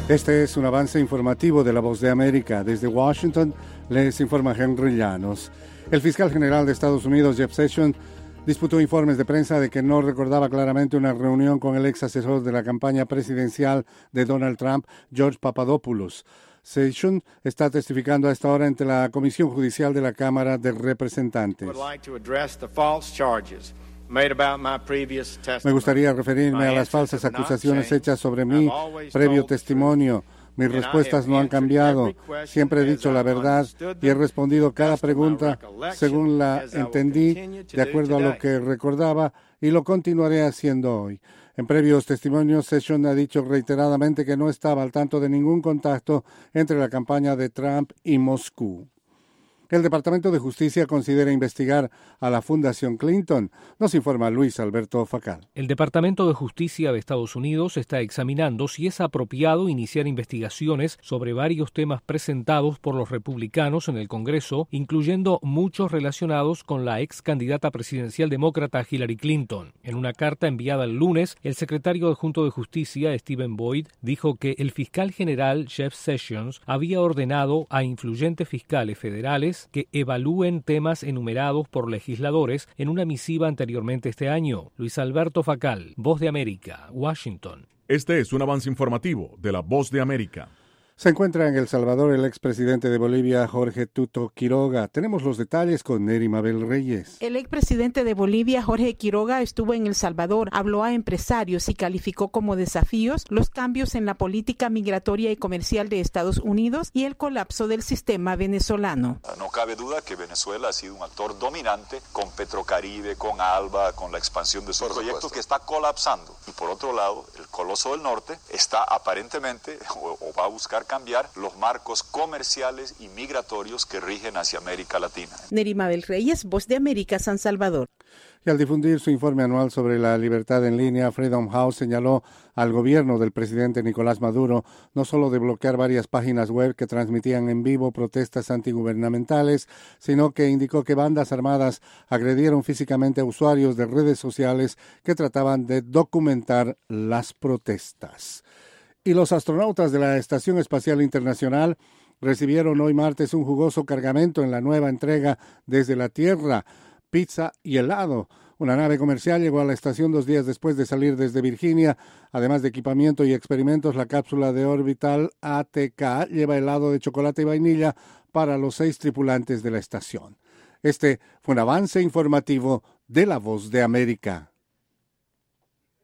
Este es un avance informativo de La Voz de América. Desde Washington les informa Henry Llanos. El fiscal general de Estados Unidos, Jeff Sessions, disputó informes de prensa de que no recordaba claramente una reunión con el ex asesor de la campaña presidencial de Donald Trump, George Papadopoulos. Sessions está testificando a esta hora ante la Comisión Judicial de la Cámara de Representantes. Me gustaría referirme a las falsas acusaciones hechas sobre mí, previo testimonio. Mis respuestas no han cambiado. Siempre he dicho la verdad y he respondido cada pregunta según la entendí, de acuerdo a lo que recordaba, y lo continuaré haciendo hoy. En previos testimonios, Sessions ha dicho reiteradamente que no estaba al tanto de ningún contacto entre la campaña de Trump y Moscú. El Departamento de Justicia considera investigar a la Fundación Clinton. Nos informa Luis Alberto Facal. El Departamento de Justicia de Estados Unidos está examinando si es apropiado iniciar investigaciones sobre varios temas presentados por los republicanos en el Congreso, incluyendo muchos relacionados con la ex candidata presidencial demócrata Hillary Clinton. En una carta enviada el lunes, el secretario adjunto de Justicia, Stephen Boyd, dijo que el fiscal general Jeff Sessions había ordenado a influyentes fiscales federales que evalúen temas enumerados por legisladores en una misiva anteriormente este año. Luis Alberto Facal, Voz de América, Washington. Este es un avance informativo de la Voz de América. Se encuentra en El Salvador el expresidente de Bolivia, Jorge Tuto Quiroga. Tenemos los detalles con Neri Mabel Reyes. El expresidente de Bolivia, Jorge Quiroga, estuvo en El Salvador, habló a empresarios y calificó como desafíos los cambios en la política migratoria y comercial de Estados Unidos y el colapso del sistema venezolano. No cabe duda que Venezuela ha sido un actor dominante con Petrocaribe, con ALBA, con la expansión de sus proyectos que está colapsando. Y por otro lado, el Coloso del Norte está aparentemente o va a buscar cambiar los marcos comerciales y migratorios que rigen hacia América Latina. Neri Mabel Reyes, Voz de América, San Salvador. Y al difundir su informe anual sobre la libertad en línea, Freedom House señaló al gobierno del presidente Nicolás Maduro no solo de bloquear varias páginas web que transmitían en vivo protestas antigubernamentales, sino que indicó que bandas armadas agredieron físicamente a usuarios de redes sociales que trataban de documentar las protestas. Y los astronautas de la Estación Espacial Internacional recibieron hoy martes un jugoso cargamento en la nueva entrega desde la Tierra, pizza y helado. Una nave comercial llegó a la estación 2 días después de salir desde Virginia. Además de equipamiento y experimentos, la cápsula de Orbital ATK lleva helado de chocolate y vainilla para los 6 tripulantes de la estación. Este fue un avance informativo de La Voz de América.